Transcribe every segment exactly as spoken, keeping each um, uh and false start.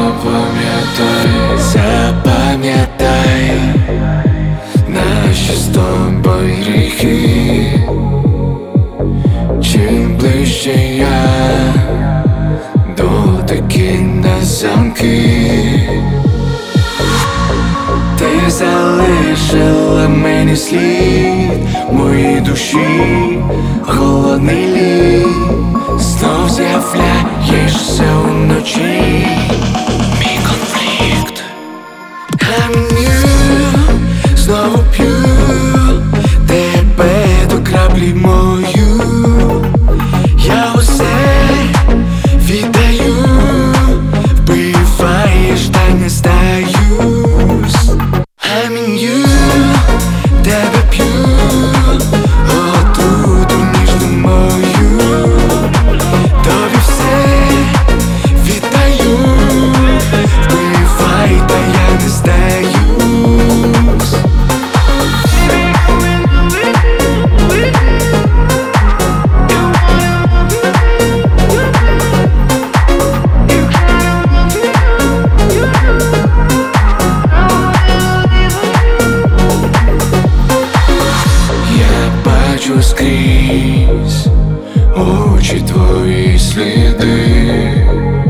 Запам'ятай, запам'ятай наші з тобою гріхи. Чим ближче я дотики на замки, ти залишила мені слід в моїй душі, холодний лід. Знов з'являєшся уночі, мій конфлікт. Кам'ю, знову п'ю тебе до краплі мою. Я усе віддаю, вбиваєш, та не здаюсь. Кам'ю, тебе п'ю, отруту ніжну мою. Тобі все віддаю, вбивай, та я не здаюсь. Я бачу скрізь очі твої сліди,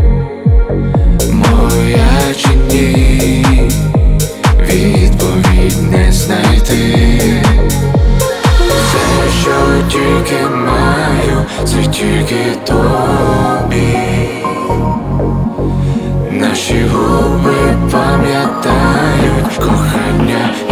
моя чи ні, відповідь не знайти. Все, що тільки маю, це тільки тобі. Наші губи пам'ятають кохання